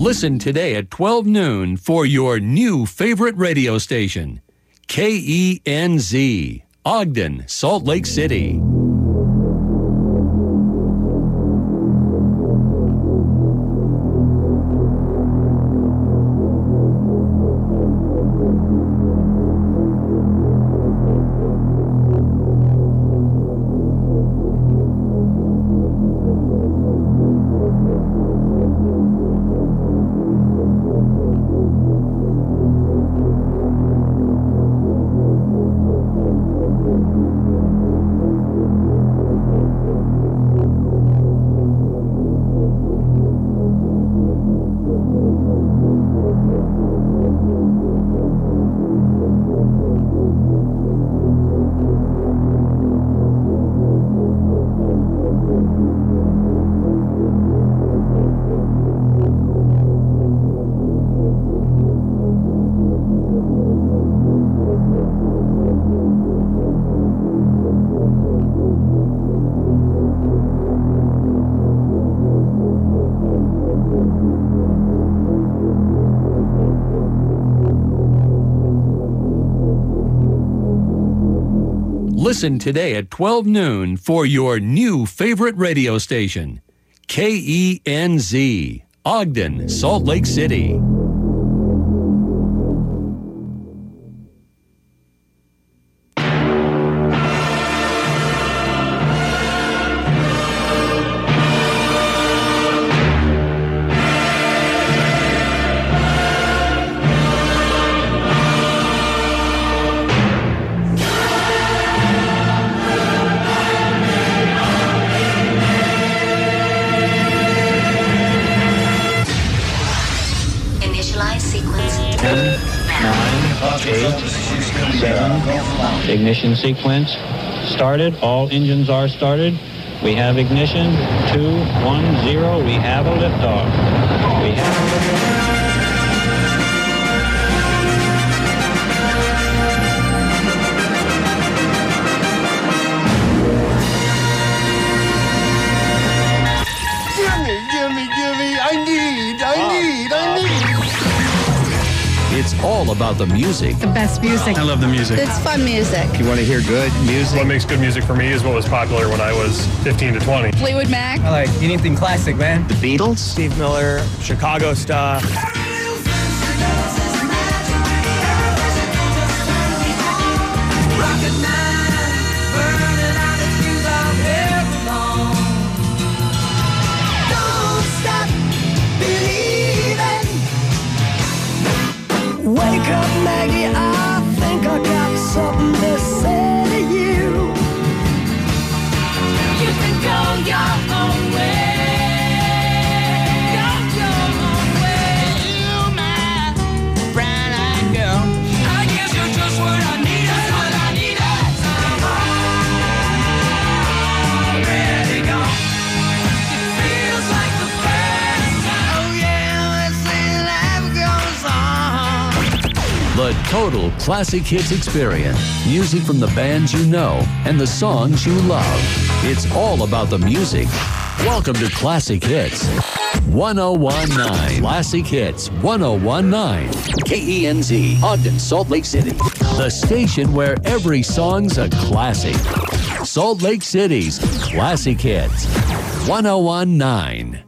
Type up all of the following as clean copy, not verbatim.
Listen today at 12 noon for your new favorite radio station, KENZ, Ogden, Salt Lake City. Listen today at 12 noon for your new favorite radio station, KENZ, Ogden, Salt Lake City. Ignition sequence started. All engines are started. We have ignition. 2, 1, 0. We have a liftoff. We have. It's all about the music. The best music. I love the music. It's fun music. You want to hear good music? What makes good music for me is what was popular when I was 15 to 20. Fleetwood Mac. I like anything classic, man. The Beatles? Steve Miller, Chicago stuff. Wake up, Maggie, I think I got something to say to you. You can go your own way. Go your own way. You, my brown-eyed girl. I guess you're just what I need. That's what I need. I'm ready to go. It feels like the first time. Oh, yeah, let's see life goes on. The total classic hits experience. Music from the bands you know and the songs you love. It's all about the music. Welcome to Classic Hits 1019. Classic Hits 1019. KENZ, Ogden, Salt Lake City. The station where every song's a classic. Salt Lake City's Classic Hits 1019.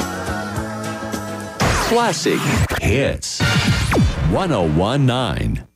Classic Hits 1019.